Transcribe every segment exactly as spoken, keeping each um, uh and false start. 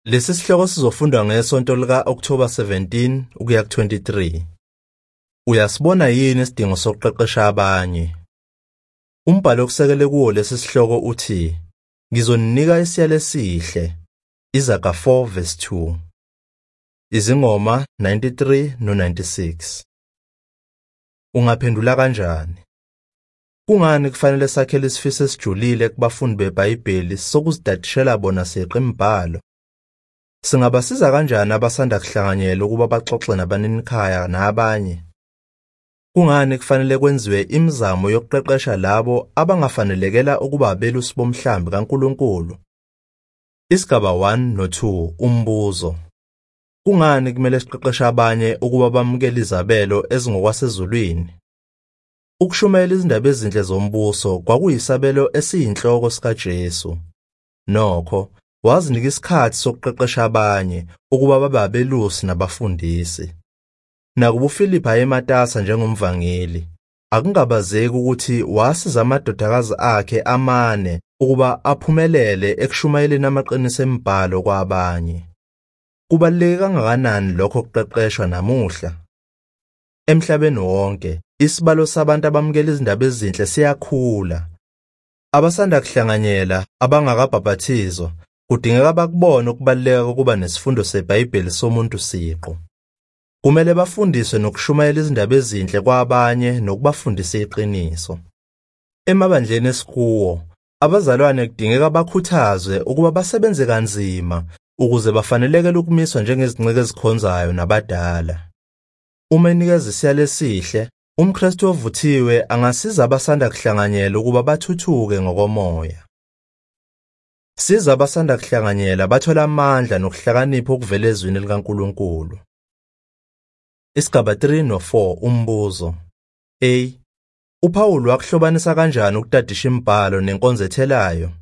Lesi sihloko sizofundwa ngesonto lika October seventeen ukuya ku-twenty-three. Uyasibona yini isidingo sokuqeqesha abanye? Umbhalo okusekele kuwo lesi sihloko uthi, ngizoninika isiyalo esihle. Izaga four verse two. Izingoma ninety-three no ninety-six. Ungaphendula kanjani? Kungani kufanele sakhele isifiso esijulile kubafundi beBhayibheli sokuzidadishela bona seqe imibhalo? Singabasiza kanjani abasanda kuhlanganyela ukuba baxoxe nabaninikhaya nabanye? Kungani kufanele kwenziwe imizamo yokuqeqesha labo abangafanelekela ukuba abelusi bomhlambi kaNkulunkulu? Isigaba one no two umbuzo. Kungani kumele siqeqeshe abanye ukuba bamukele izabelo ezingokwasezulwini? Ukushumayela izindaba ezinhle zombuso kwakuyisabelo esiyinhloko sikaJesu. Nokho, wazinika isikhathi sokuqeqesha abanye ukuba babe abelusi nabafundisi. Nakuba uFilipi ayematasa njengomvangeli, akungabazeki ukuthi wasiza amadodakazi akhe amane ukuba aphumelele ekushumayeleni amaqiniso emibhalo kwabanye. Kubaluleke kangakanani lokho kuqeqeshwa namuhla? Emhlabeni wonke, isibalo sabantu abamukela izindaba ezinhle siyakhula. Abasanda kuhlanganyela abangakabhaphathizwa kudingeka bakubone ukubaluleka kokuba nesifundo seBhayibheli somuntu siqu. Kumele bafundiswe nokushumayela izindaba ezinhle kwabanye nokubafundisa iqiniso. Emabandleni esikuwo, abazalwane kudingeka bakhuthazwe ukuba basebenze kanzima ukuze bafanelekele ukumiswa njengezinqeke ezikhonzayo nabadala. Uma enikeza isiyalo esihle, umKristu ovuthiwe angasiza abasanda kuhlanganyela ukuba bathuthuke ngokomoya. Siza abasanda kuhlanganyela bathola amandla nokuhlakanipha okuvela ezwini likaNkulunkulu. Isigaba three no four umbuzo. A. uPawulu wakuhlobanisa kanjani ukudadisha imibhalo nenkonzo ethelayo?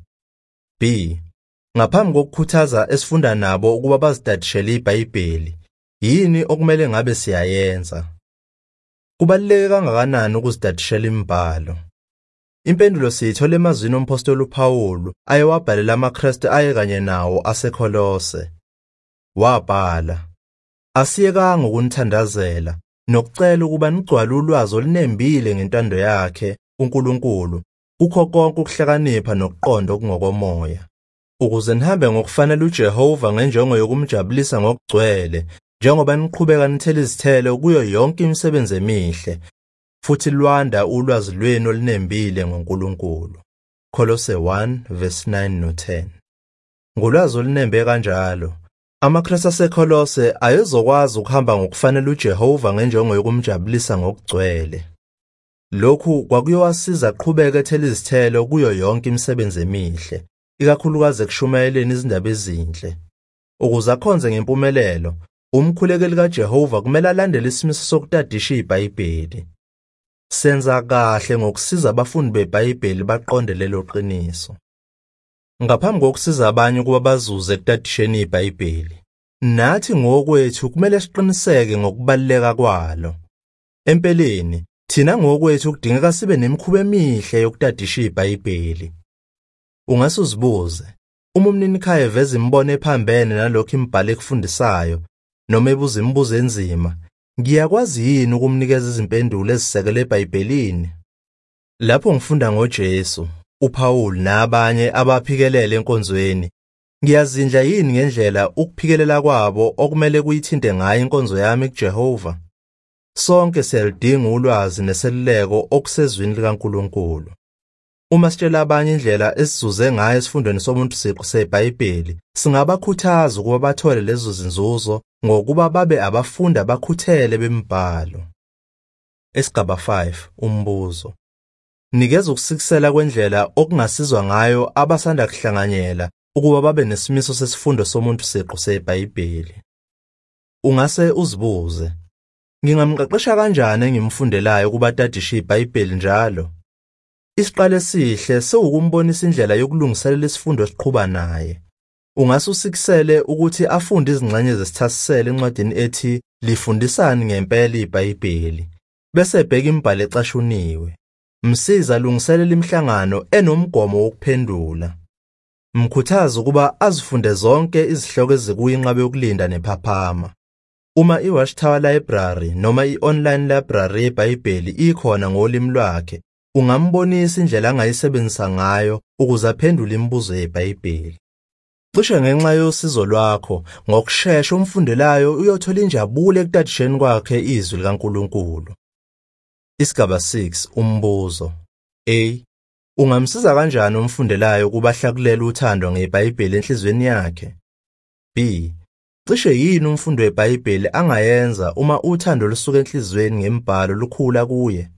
B. Ngaphambi kokukhuthaza esifunda nabo ukuba bazidadishele iBhayibheli, yini okumele ngabe siyayenza? Kubaluleke kangakanani ukuzidadishela imibhalo? Impendulo siyithola emazwini ompostoli uPawulu ayewabhalela amaKristu aye kanye nawo aseKolose. Wabhala, asiyekanga ukunithandazela nokucela ukuba nigcwale ulwazi olunembile ngentando yakhe uNkulunkulu kukho konke ukuhlakanipha nokuqonda okungokomoya, ukuze nihambe ngokufanele uJehova ngenjongo yokumjabulisa ngokugcwele, njengoba niqhubeka nithela izithelo kuyo yonke imisebenzi emihle, futhi lwanda ulwazi lwenu olunembile ngoNkulunkulu. Kolose one verse nine no ten. Ngolwazi olunembe kanjalo, amaKristu aseKolose ayezokwazi ukuhamba ngokufanele uJehova ngenjongo yokumjabulisa ngokugcwele. Lokhu kwakuyowasiza aqhubeke ethela izithelo kuyo yonke imisebenzi emihle, ikakhulukazi ekushumayeleni izindaba ezinhle. Ukuze akhonze ngempumelelo, umkhulekeli kaJehova kumele alandele isimiso sokudadisha iBhayibheli. Senza kahle ngokusiza abafundi beBhayibheli baqonde lelo qiniso. Ngaphambi kokusiza abanye ukuba bazuze ekudadisheni iBhayibheli, nathi ngokwethu kumele siqiniseke ngokubaluleka kwalo. Empeleni, thina ngokwethu kudingeka sibe nemikhuba emihle yokudadisha iBhayibheli. Ungase uzibuze, uma umninikhaya eveza imibono ephambene nalokho imibhalo ekufundisayo, noma ebuza imibuzo enzima, ngiyakwazi yini ukumnikeza izimpendulo ezisekele eBhayibhelini? Lapho ngifunda ngoJesu, uPawulu nabanye abaphikelele enkonzweni, ngiyazindla yini ngendlela ukuphikelela kwabo okumele kuyithinte ngayo inkonzo yami kuJehova? Sonke siyalidinga ulwazi neseluleko okusezwini likaNkulunkulu. Uma sitshela abanye indlela esizuze ngayo esifundweni somuntu siqu seBhayibheli, singabakhuthaza ukuba bathole lezo zinzuzo ngokuba babe abafundi abakhuthele bemibhalo. Isigaba five umbuzo. Nikeza ukusikisela kwendlela okungasizwa ngayo abasanda kuhlanganyela ukuba babe nesimiso sesifundo somuntu siqu seBhayibheli. Ungase uzibuze, ngingamqeqesha kanjani engimfundelayo ukuba adadishe iBhayibheli njalo? Isiqalo esihle sewukumbonisa indlela yokulungiselela isifundo esiqhuba naye. Ungase usikisele ukuthi afunde izingxenye zesithasiselo encwadini ethi lifundisani ngempela iBhayibheli, bese ebheka imibhalo ecashuniwe. Msiza alungiselela imihlangano enomgomo wokuphendula. Mkhuthaza ukuba azifunde zonke izihloko ezikuyinqabe yokulinda nephaphama. Uma iWatchtower Library noma i-online library yeBhayibheli ikhona ngolimi lwakhe, ungambonisa indlela angayisebenzisa ngayo ukuze aphendule imibuzo yeBhayibheli. Cishe ngenxa yosizo lwakho, ngokusheshsha umfundelayo uyothola injabulo ekutadisheni kwakhe izwi likaNkulunkulu. Isigaba six, umbuzo. A. Ungamsiza kanjani umfundelayo ukuba ahlakulele uthando ngeBhayibheli enhlizweni yakhe? B. Cishe yini umfundo weBhayibheli angayenza uma uthando lusuka enhlizweni ngembhalo lukhula kuye?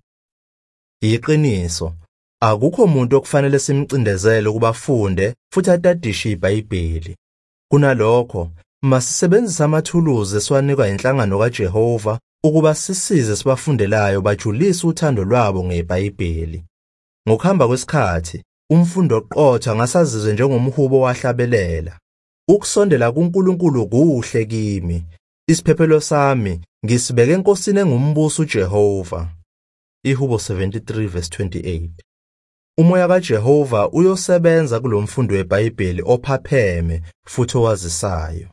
Iqiniso, akukho umuntu okufanele simcindezele ukuba afunde futhi atadishe iBhayibheli. Kunalokho, masisebenzise amathuluzi esiwanikwa inhlangano kaJehova ukuba sisize sibafundelayo bajulise uthando lwabo ngeBhayibheli. Ngokuhamba kwesikhathi, umfundo oqotho angasazizwe njengomhubo wahlabelela. Ukusondela kuNkulunkulu kuhle kimi. Isiphephelo sami ngisibeke enkosini engumbuso uJehova. Ihubo seventy-three verse twenty-eight. Umoya kaJehova uyosebenza kulomfundo weBhayibheli ophapheme futhi owazisayo.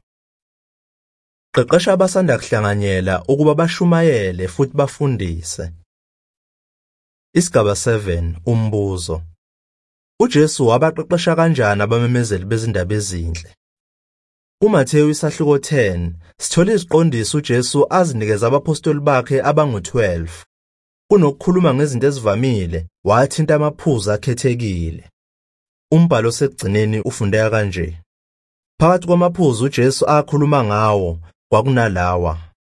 Qeqesha abasanda kuhlanganyela ukuba bashumayele futhi bafundise. Isigaba seven, umbuzo. uJesu wabaqeqesha kanjani abamemezeli bezindaba ezinhle? KuMathewu isahluko ten, sithola iziqondiso uJesu azinikeza abapostoli bakhe abangu twelve. Kunokukhuluma ngezinto ezivamile, wathinta amaphuzu akhethekile. Umbhalo osekugcineni ufundeka kanje. Phakathi kwamaphuzu uJesu akhuluma ngawo kwakunalawa.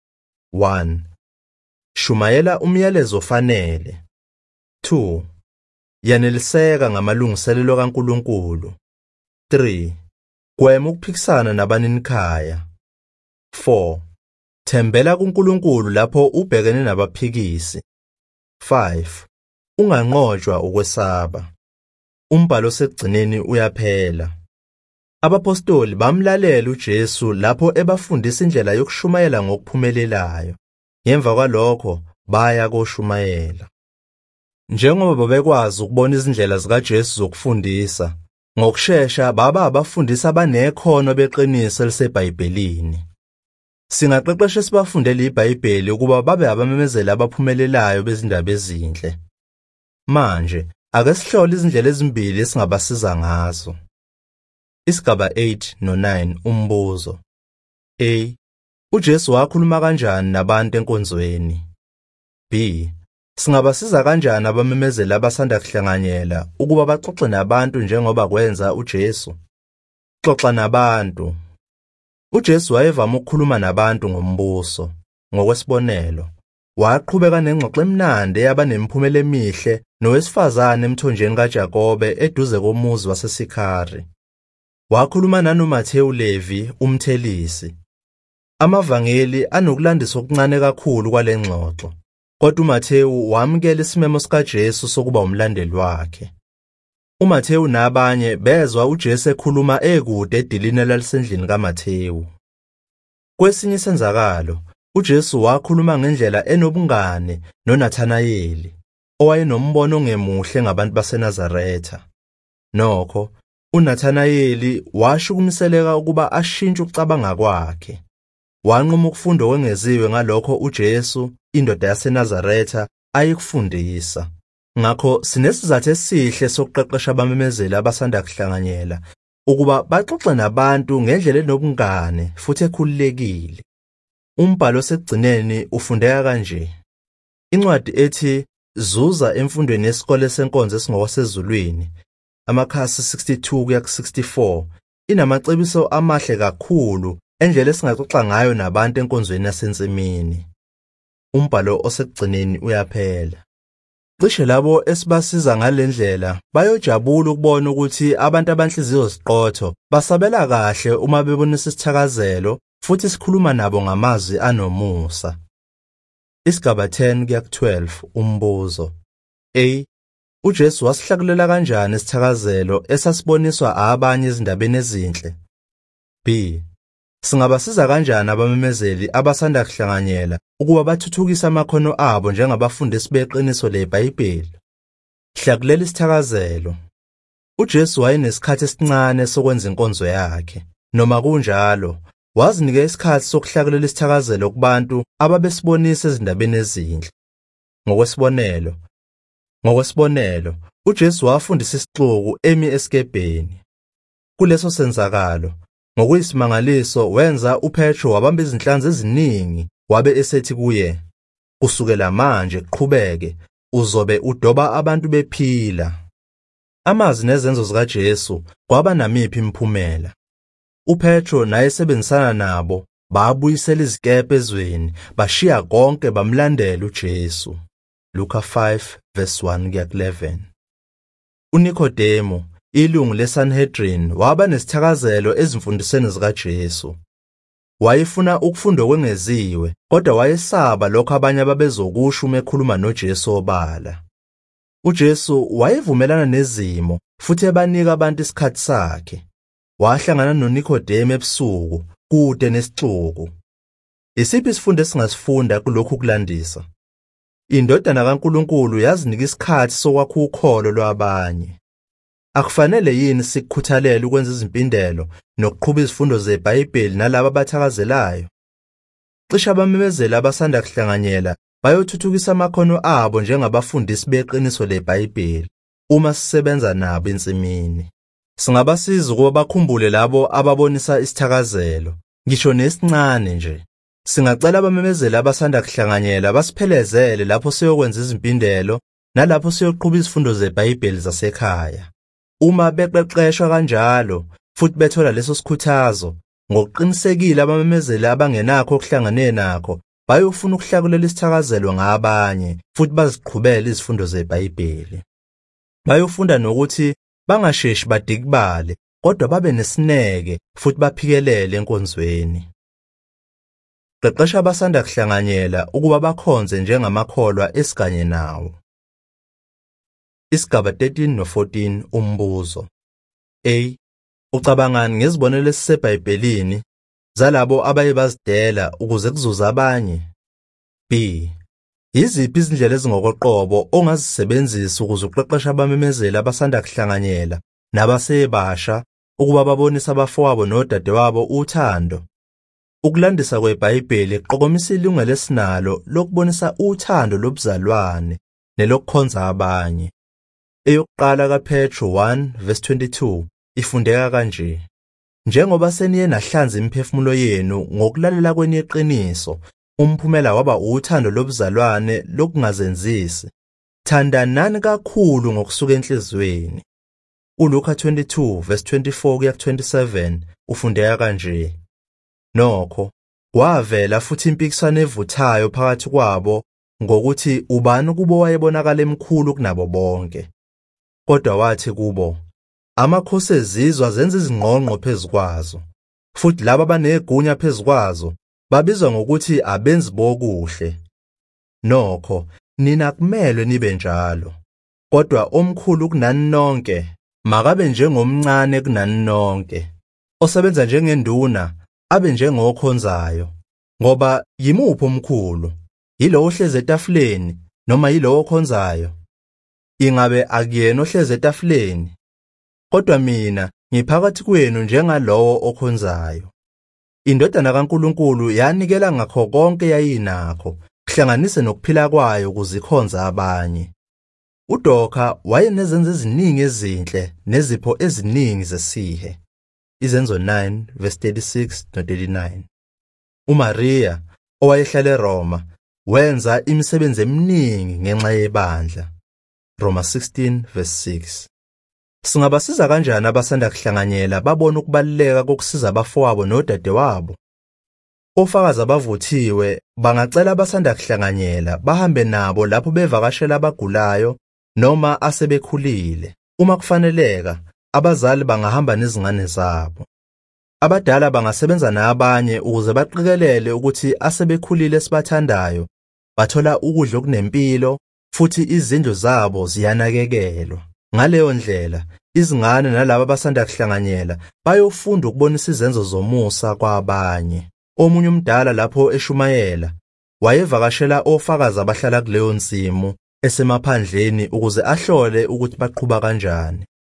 one. Shumayela umyalezo ofanele. two. Yaneliseka ngamalungiselelo kaNkulunkulu. three. Gwema ukuphikisana nabaninikhaya. four. Thembela kuNkulunkulu lapho ubhekene nabaphikisi. five. Unganqotshwa ukwesaba. Umbhalo osekugcineni uyaphela. Abapostoli bamlalela uJesu lapho ebafundisa indlela yokushumayela ngokuphumelelayo. Ngemva kwalokho baya koshumayela. Njengoba babekwazi ukubona izindlela zikaJesu zokufundisa, ngokusheshsha baba abafundisi abanekhono beqiniso eliseBhayibhelini. Singaqeqesha sibafundele iBhayibheli ukuba babe abamemezeli abaphumelelayo bezindaba ezinhle. Manje ake sihlole izindlela ezimbili esingabasiza ngazo. Isigaba eight no nine, umbuzo. A. uJesu wakhuluma kanjani nabantu enkonzweni? B. Singabasiza kanjani abamemezeli abasanda kuhlanganyela ukuba baxoxe nabantu njengoba kwenza uJesu? Xoxa nabantu. uJesu wayevama ukukhuluma nabantu ngombuso. Ngokwesibonelo, waqhubeka nengxoxo emnandi eyaba nemiphumela emihle nowesifazane emthonjeni kaJakobe eduze komuzi waseSikhari. Wakhuluma nanoMathewu Levi umthelisi. Amavangeli anokulandisa okuncane kakhulu kwale ngxoxo, kodwa uMathewu wamukela isimemo sikaJesu sokuba umlandeli wakhe. uMathewu nabanye bezwa uJesu ekhuluma ekude edilini elalisendlini kaMathewu. Kwesinye isenzakalo, uJesu wakhuluma ngendlela enobungane noNathanayeli, owayenombono ongemuhle ngabantu baseNazaretha. Nokho, uNathanayeli washukumiseleka ukuba ashintshe ukucabanga kwakhe. Wanquma ukufunda okwengeziwe ngalokho uJesu, indoda yaseNazaretha, ayikufundisa. Ngakho sinesizathu esihle sokuqeqesha abamemezeli abasanda kuhlanganyela ukuba baxoxe nabantu ngendlela enobungane futhi ekhululekile. Umbhalo osekugcineni ufundeka kanje. Incwadi ethi Zuza emfundweni yesikole senkonzo esingokwasezulwini, amakhasi sixty-two kuya ku-sixty-four, inamacebiso amahle kakhulu endlela esingaxoxa ngayo nabantu enkonzweni yasensimini. Umbhalo osekugcineni uyaphela. Cishe labo esibasiza ngalendlela bayojabula ukubona ukuthi abantu abanhliziyo ziqotho basabela kahle uma bebonisa isithakazelo futhi sikhuluma nabo ngamazwi anomusa. Isigaba ten kuya ku-twelve, umbuzo. A. uJesu wasihlakulela kanjani isithakazelo esasiboniswa abanye ezindabeni ezinhle? B. Singabasiza kanjani abamemezeli abasanda kuhlanganyela ukuba bathuthukise amakhono abo njengabafundisi beqiniso leBhayibheli? Hlakulela isithakazelo. uJesu wayenesikhathi esincane sokwenza inkonzo yakhe. Noma kunjalo, wazinika isikhathi sokuhlakulela isithakazelo kubantu ababesibonisa ezindabeni ezinhle. Ngokwesibonelo, ngokwesibonelo, uJesu wafundisa isixuku emi esikebheni. Kuleso senzakalo, ngokuyisimangaliso wenza uPetro wabamba izinhlanzi eziningi, wabe esethi kuye, "Kusukela manje qhubeke, uzobe udoba abantu bephila." Amazwi nezenzo zikaJesu kwaba namiphi imiphumela? uPetro naye sebenzisana nabo, babuyisela izikepe ezweni, bashiya konke bamlandela uJesu. Luka five verse one kuya eleven. uNikodemo, ilungu leSanhedrin, waba nesithakazelo ezimfundisweni zikaJesu. Wayefuna ukufunda okwengeziwe, kodwa wayesaba lokho abanye ababezokusho uma ekhuluma noJesu obala. uJesu wayevumelana nezimo futhi ebanika abantu isikhathi sakhe. Wahlangana noNikodemo ebusuku kude nesixuku. Isiphi isifundo esingasifunda kulokhu kulandisa? Indodana kaNkulunkulu yazinika isikhathi sokwakha ukholo lwabanye. Akufanele yini sikukhuthalele ukwenza izimpindelo nokuqhubha izifundo zeBhayibheli nalabo abathakazelayo? Cishe abamemezeli abasanda kuhlanganyela bayothuthukisa amakhono abo njengabafundisi beqiniso leBhayibheli uma sisebenza nabo ensimini. Singabasiza ukuba bakhumbule labo ababonisa isithakazelo, ngisho nesincane nje. Singacela abamemezeli abasanda kuhlanganyela basiphelezele lapho siyokwenza izimpindelo nalapho siyoqhubha izifundo zeBhayibheli zasekhaya. Uma beqeqeshwa kanjalo futhi bethola leso sikhuthazo, ngokuqinisekile abamemezeli abangenakho okuhlangane nakho bayofuna ukuhlakulela isithakazelo ngabanye futhi baziqhubele izifundo zeBhayibheli. Bayofunda nokuthi bangasheshi badikibale, kodwa babe nesineke futhi baphikelele enkonzweni. Qeqesha abasanda kuhlanganyela ukuba bakhonze njengamakholwa esiganye nawo. Isigaba thirteen no fourteen. Umbuzo. A. Ucabangani ngezibonelo esiseBhayibhelini zalabo abaye bazidela ukuze kuzuza abanye? B. Yiziphi izindlela ezingokoqobo ongazisebenzisa ukuze uqeqeshe abamemezeli abasanda kuhlanganyela nabasebasha ukuba babonise abafowabo nodadewabo uthando? Ukulandisa kweBhayibheli kuqokomisa ilungelo esinalo lokubonisa uthando lobuzalwane nelokukhonza abanye. Eyokuqala kaPetro one verse twenty-two ifundeka kanje: Njengoba seniye nahlanza imiphefumulo yenu ngokulalela kweni iqiniso, umphumela waba uthando lobuzalwane lokungazenzisi. Thandanani kakhulu ngokusuka enhlizweni. uLuka twenty-two verse twenty-four kuya twenty-seven ufundeka kanje: Nokho kwavela futhi impikisano evuthayo phakathi kwabo ngokuthi ubani kubo wayebonakala emkhulu kunabo bonke. Kodwa wathi kubo, amakhosi ezizwe zenza izingqongqo phezukwazo, futhi laba abanegunya phezukwazo babizwa ngokuthi abenzi bokuhle. Nokho nina kumelwe nibe njalo, kodwa omkhulu kunani nonke makabe njengomncane kunani nonke, osebenza njengenduna abe njengokhonzayo. Ngoba yimuphi omkhulu, yilowo ohlezi etafuleni noma yilowo okhonzayo? Ingabe akuyena ohlezi etafuleni? Kodwa mina ngiphakathi kwenu njengalowo okhonzayo. Indodana kaNkulunkulu yanikela ngakho konke yayinakho, kuhlanganise nokuphila kwayo ukuzikhonza abanye. uDoka wayenezenzo eziningi ezinhle nezipho eziningi zesihe. Izenzo nine verse thirty-six no thirty-nine. uMaria owayehlala eRoma wenza imisebenzi eminingi ngenxa yebandla. Roma sixteen verse six. Singabasiza kanjani abasanda kuhlanganyela babone ukubaluleka kokusiza abafowabo nodadewabo? Ofakazi abavuthiwe bangacela abasanda kuhlanganyela bahambe nabo lapho bevakashela abagulayo noma asebekhulile. Uma kufaneleka, abazali bangahamba nezingane zabo. Abadala bangasebenza nabanye ukuze baqikelele ukuthi asebekhulile sibathandayo bathola ukudla okunempilo futhi izindlu zabo ziyanakekelwa. Ngaleyo ndlela, izingane nalabo abasanda kuhlanganyela bayofunda ukubonisa izenzo zomusa kwabanye. Omunye umdala lapho eshumayela wayevakashela ofakazi abahlala kuleyo nsimu esemaphandleni ukuze ahlole ukuthi baqhubha kanjani.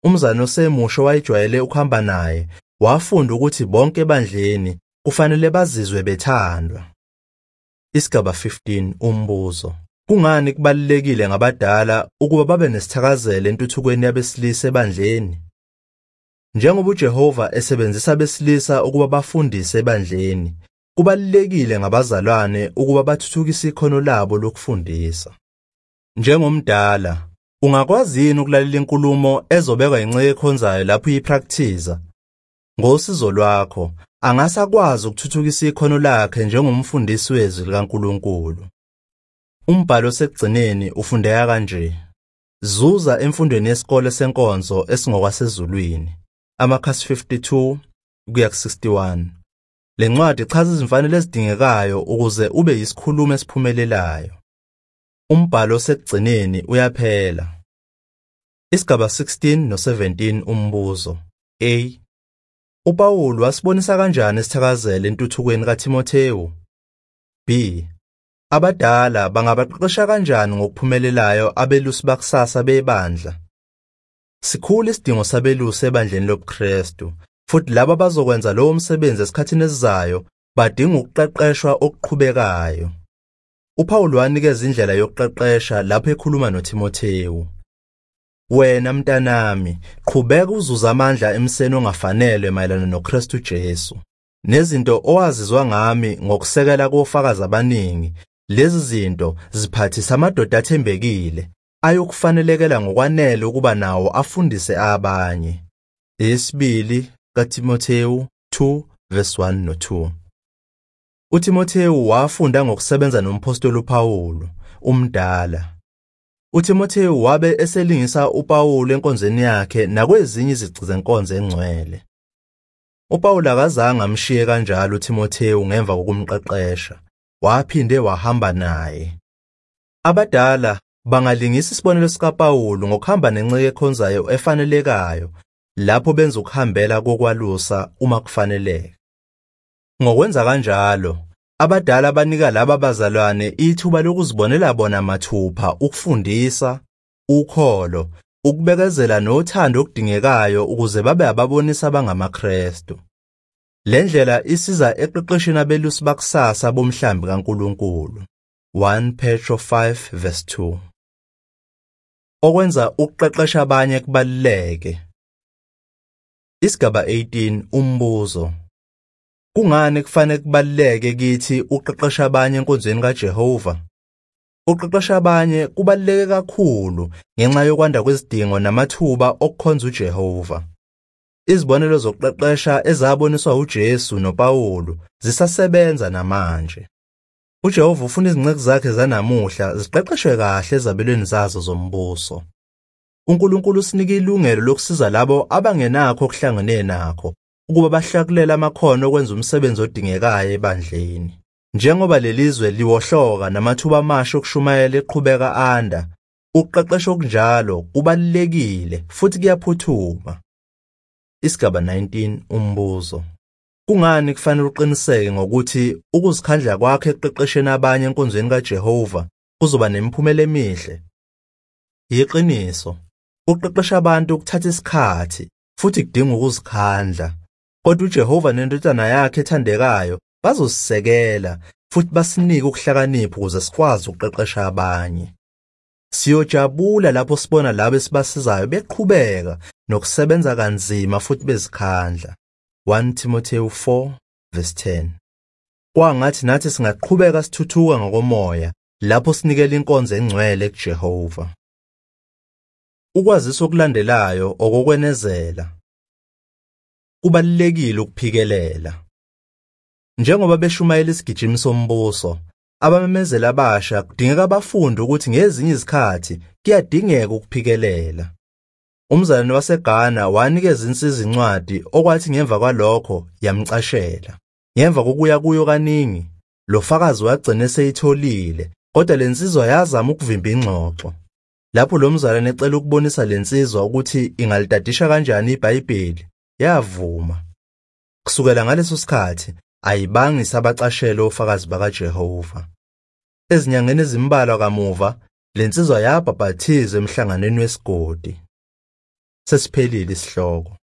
umzane osemusha owayejwayele ukuhamba naye wafunda ukuthi bonke ebandleni kufanele bazizwe bethandwa. Isigaba fifteen umbuzo. Kungani kubalulekile ngabadala ukuba babe nesithakazelo entuthukweni yabesilisa ebandleni? Njengoba uJehova esebenzisa abesilisa ukuba bafundise ebandleni, kubalulekile ngabazalwane ukuba bathuthukise ikhono labo lokufundisa. Njengomdala, ungakwazi yini ukulalela inkulumo ezobekwa inceku ekhonzayo lapho uyipractice? Ngosizo lwakho, angase akwazi ukuthuthukisa ikhono lakhe njengomfundisi wezwi likaNkulunkulu. Umbhalo osekugcineni ufundeka kanje: zuza emfundweni yesikole senkonzo esingokwasezulwini. Amakhasi fifty-two kuya ku-sixty-one. Le ncwadi ichaza izimfanelo ezidingekayo ukuze ube yisikhulumi esiphumelelayo. Umbhalo osekugcineni uyaphela. Isigaba sixteen no seventeen umbuzo. A. uPawulu wasibonisa kanjani isithakazelo entuthukweni kaTimotheyu? B. abadala bangabaqeqesha kanjani ngokuphumelelayo abelusi bakusasa bebandla? Sikhulu isidingo sabelusi ebandleni lobuKristu, futhi labo bazokwenza lowo msebenzi esikhathini esizayo badinga ukuqeqeshwa okuqhubekayo. uPawulu wanikeza indlela yokuqeqesha lapho ekhuluma noTimotheyu. Wena mntanami, qhubeka uzuza amandla emseni ongafanele mayelana noKristu Jesu. Nezinto owazizwa ngami ngokusekela kofakazi abaningi, lezi zinto ziphathisa amadoda athembekile ayokufanelekela ngokwanele ukuba nawo afundise abanye. Isibili kaTimotheyu two verse one no two. uTimotheyu wafunda ngokusebenza nompostoli uPawulu, umdala. uTimotheyu wabe eselingisa uPawulu enkonzweni yakhe nakwezinye izici zenkonzo engcwele. uPawulu akazange amshiye kanjalo uTimotheyu ngemva kokumqeqesha, waphinde wahamba naye. Abadala bangalingisa isibonelo sikaPawulu ngokuhamba nenceku ekhonzayo efanelekayo lapho benza ukuhambela kokwalusa uma kufaneleka. Ngokwenza kanjalo, abadala banika laba bazalwane ithuba lokuzibonela bona mathupha ukufundisa, ukholo, ukubekezela nothando okudingekayo ukuze babe ababonisa abangamaKristu. Le ndlela isiza eqeqesheni abelusi bakusasa bomhlambi kaNkulunkulu. First Peter five verse two. Okwenza ukuqeqesha abanye kubaluleke. Isigaba eighteen umbuzo. Kungani kufanele kubaluleke kithi uqeqesha abanye enkonzweni kaJehova? Uqeqesha abanye kubaluleke kakhulu ngenxa yokwanda kwezidingo namathuba okukhonza uJehova. Izibonelo zokuqeqesha ezaboniswa uJesu noPawulu zisasebenza namanje. uJehova ufuna izinceku zakhe zanamuhla ziqeqeshwe kahle ezabelweni zazo zombuso. uNkulunkulu usinika ilungelo lokusiza labo abangenakho okuhlangene nakho ukuba bahlakulela amakhono okwenza umsebenzi odingekayo ebandleni. Njengoba lelizwe liwohloka namathuba amasha okushumayela eqhubeka anda, ukuqeqesha okunjalo kubalulekile futhi kuyaphuthuma. Isigaba nineteen umbuzo. Kungani kufanele uqiniseke ngokuthi ukuzikhandla kwakhe ekuqeqesheni abanye enkonzweni kaJehova kuzoba nemiphumela emihle? Yiqiniso, ukuqeqesha abantu kuthatha isikhathi futhi kudinga ukuzikhandla. Kodwa uJehova nendodana yakhe ethandekayo bazosisekela futhi basinike ukuhlakanipha ukuze sikwazi ukuqeqesha abanye. Siyojabula lapho sibona labo esibasizayo beqhubeka nokusebenza kanzima futhi bezikhandla. First Timothy four verse ten. Kwangathi nathi singaqhubeka sithuthuka ngokomoya lapho sinikela inkonzo engcwele kuJehova. Ukwazisa okulandelayo okokwenezela. Kubalulekile ukuphikelela. Njengoba beshumayela isigijimi sombuso, abamemezela abasha kudingeka bafunde ukuthi ngezinye izikhathi kuyadingeka ukuphikelela. Umzalwane waseGhana wanikeza insiza incwadi okwathi ngemva kwalokho yamcashela. Ngemva kokuya kuyo kaningi, lo fakazi wagcina eseyitholile, kodwa lensizwa yazama ukuvimba ingxoxo. Lapho lo mzalwane ecela ukubonisa lensizwa ukuthi ingalidadisha kanjani iBhayibheli, yavuma. Kusukela ngaleso sikhathi ayibangisa abacashela ofakazi bakaJehova. Ezinyangeni ezimbalwa kamuva, lensizwa yabhabhathizwa emhlanganweni wesigodi. Sesiphelile isihloko.